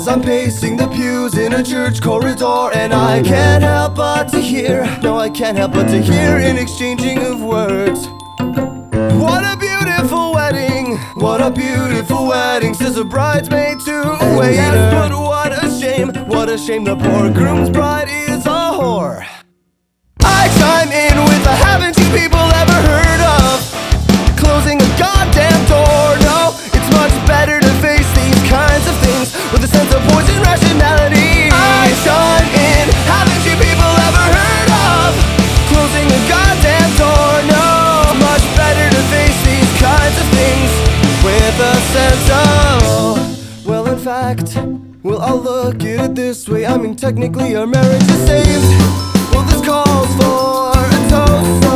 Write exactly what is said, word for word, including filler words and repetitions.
I'm pacing the pews in a church corridor, and I can't help but to hear, no I can't help but to hear an exchanging of words. What a beautiful wedding, what a beautiful wedding, says a bridesmaid to a waiter. Yes, but what a shame, what a shame the poor groom's bride is a whore. I chime in with a haven't you people ever heard of closing a goddamn door? No, it's much better to face these kinds of things with a sense of poison rationality. I chime in, haven't you people ever heard of closing a goddamn door? No, it's much better to face these kinds of things with a sense of, well in fact, well I'll look at it this way, I mean technically our marriage is saved. Well this calls for a toast.